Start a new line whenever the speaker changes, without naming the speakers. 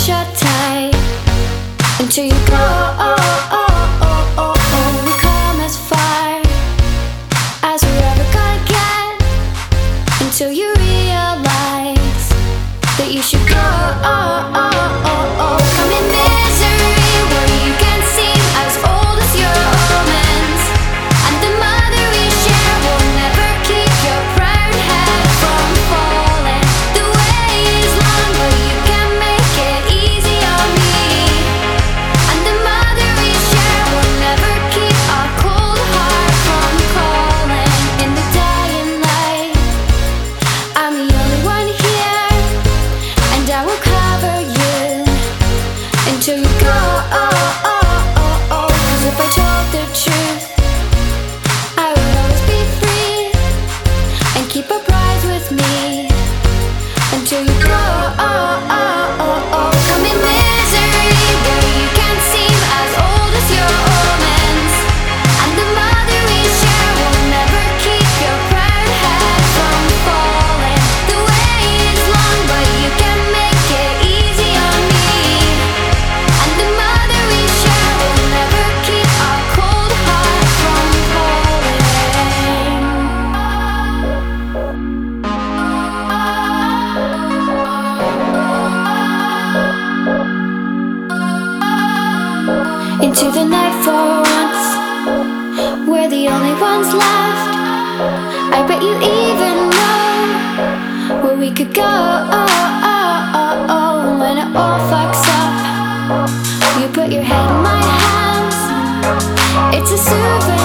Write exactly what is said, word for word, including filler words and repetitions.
shut tight until you go. Oh, oh, oh, oh, oh. We come as far as we're ever gonna get until you realize that you should go. Oh, oh, oh, oh. Come in misery where you can seem as old as your omens, and the mother we share will never keep your proud head from falling. The way is long, but you can make it easy on me, and the mother we share will never keep our cold heart from calling. In the dying light, I'm the only one here, and I will cover you until you go. Oh, oh, oh, oh. 'Cause if I told the truth, I would always be free and keep a prize with me until you go. Oh, oh, oh, oh. Come in misery where you can seem as old as your omens, and the mother we share will never keep your proud head from falling. The way is long, but you can make it easy on me, and the mother we share will never keep our cold heart from calling. Into the night for once, we're the only ones left. I bet you even know where we could go. Oh, oh, oh, oh. When it all fucks up, you put your head in my hands. It's a souvenir